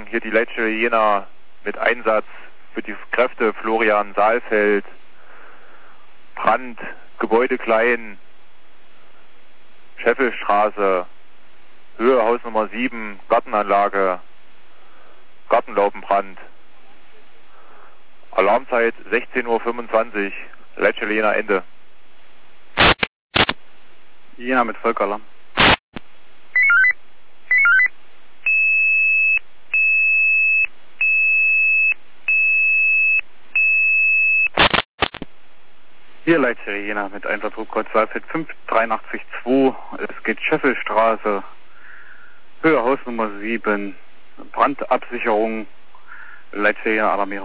hier die Leitstelle Jena mit Einsatz für die Kräfte Florian Saalfeld, Brand, Gebäude Klein, Scheffelstraße, Höhe Haus Nummer 7, Gartenanlage, Gartenlaubenbrand. Alarmzeit 16:25 Uhr, Leitstelle Jena Ende. Jena mit Volkalarm. Hier Leitstelle Jena mit Einsatzrufkreuz Saalfeld 5882. Es geht Scheffelstraße, Höhe Haus Nummer 7, Brandabsicherung, Leitstelle Jena Alarmierung.